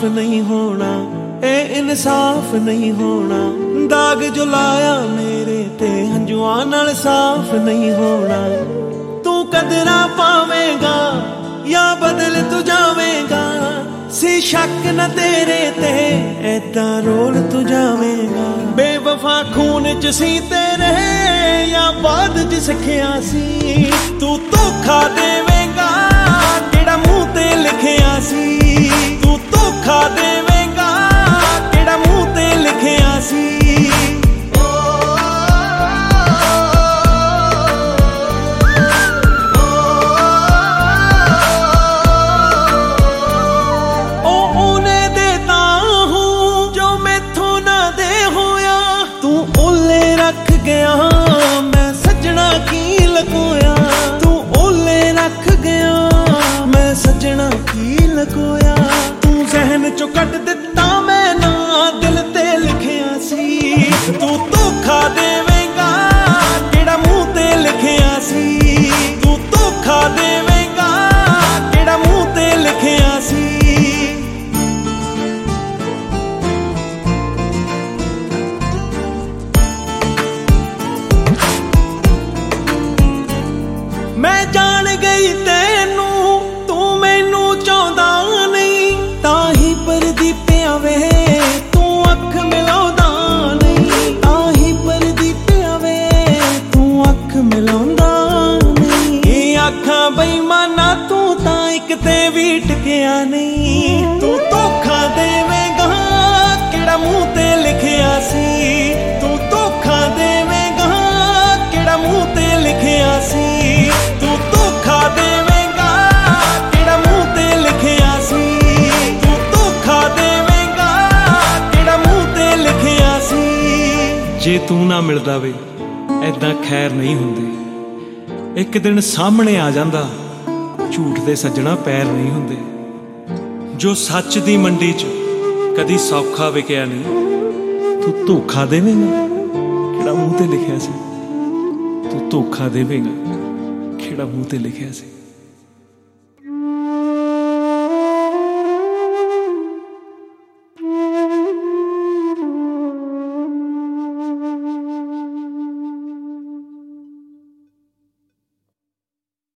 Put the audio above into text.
नहीं होना, ए इंसाफ नहीं होना। दाग जो लाया मेरे ते हंजुआं नाल साफ नहीं होना। तू कदरा पावेगा या बदल तू जावेगा, सी शक न तेरे ते ऐदा रोल तू जावेगा। बेवफा खून च सी तेरे या बाद च सिखिया सी, तू धोखा देवेगा केड़ा मुंह ते लिखिया सी। तू धोखा देवेगा केड़ा मुंह ते लिखिया सी। मैं सजना की लकोया, तू ओले रख गया, मैं सजना की लकोया। तू जहन चो कट दिता मैं ना दिल ते लिखिया सी। तू धोखा देवेगा केड़ा मुंह ते लिखिया सी। तू धोखा देवेगा केड़ा मुंह ते लिखिया सी। मैं जान गई तेनू तू मैनू चाहता नहीं, ताही परदीपिया वे तू अख मिलाउंदा नहीं। ताही परदीपिया वे तू अख मिलाउंदा नहीं। ये आखां बेईमाना तू तां इक ते भी टिकिया नहीं। तू धोखा देवेगा केड़ा मुंह ते लिखिया सी। तू धोखा देवेगा केड़ा मुंह ते लिखिया सी। जे तू ना मिलदा वे ऐदां खैर नहीं हुंदी। एक दिन सामने आ जांदा झूठ दे सज्जणा पैर नहीं हुंदे। जो सच दी मंडी च कदी सौखा विकिया नहीं। तू धोखा देवेगा केड़ा मुंह ते लिखिया सी। तू धोखा देवेगा केड़ा मुंह ते लिखिया सी।